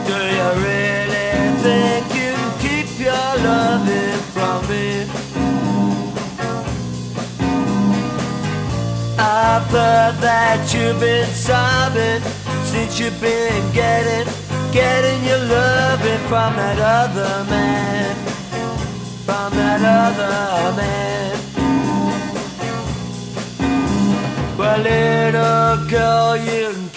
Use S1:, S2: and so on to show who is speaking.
S1: Do you really think you can keep your loving from me? I've heard that you've been sobbing since you've been getting your loving from that other man, from that other man. Well, little girl, you